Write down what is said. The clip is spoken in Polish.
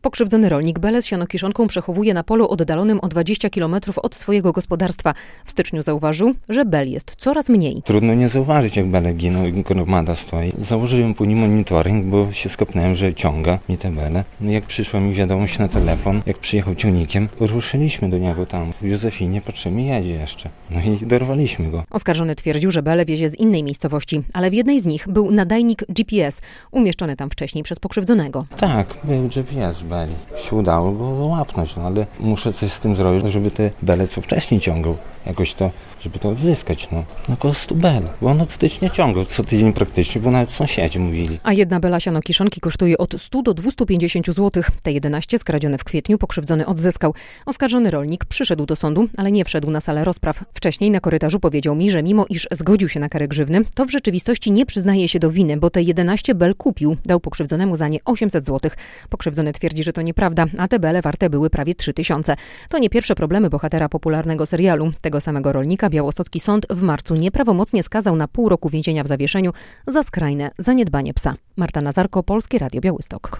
Pokrzywdzony rolnik Bele z sianokiszonką przechowuje na polu oddalonym o 20 km od swojego gospodarstwa. W styczniu zauważył, że bel jest coraz mniej. Trudno nie zauważyć, jak bele giną i gromada stoi. Założyłem później monitoring, bo się skopnąłem, że ciąga mi te bele. No jak przyszła mi wiadomość na telefon, jak przyjechał ciągnikiem, ruszyliśmy do niego tam. W Józefinie potrzebnie jedzie jeszcze. No i dorwaliśmy go. Oskarżony twierdził, że bele wiezie z innej miejscowości, ale w jednej z nich był nadajnik GPS, umieszczony tam wcześniej przez pokrzywdzonego. Tak, był GPS beli. Się udało go łapnąć, no ale muszę coś z tym zrobić, żeby te bele co wcześniej ciągał. Jakoś to, żeby to odzyskać, no. No około 100 bel. Bo on od stycznia ciągał, co tydzień praktycznie, bo nawet sąsiedzi mówili. A jedna bela sianokiszonki kosztuje od 100 do 250 zł. Te 11 skradzione w kwietniu pokrzywdzony odzyskał. Oskarżony rolnik przyszedł do sądu, ale nie wszedł na salę rozpraw. Wcześniej na korytarzu powiedział mi, że mimo iż zgodził się na karę grzywny, to w rzeczywistości nie przyznaje się do winy, bo te 11 bel kupił. Dał pokrzywdzonemu za nie 800 zł. Pokrzywdzony twierdzi, że to nieprawda, a te bele warte były prawie 3000. To nie pierwsze problemy bohatera popularnego serialu. Tego samego rolnika białostocki sąd w marcu nieprawomocnie skazał na pół roku więzienia w zawieszeniu za skrajne zaniedbanie psa. Marta Nazarko, Polskie Radio Białystok.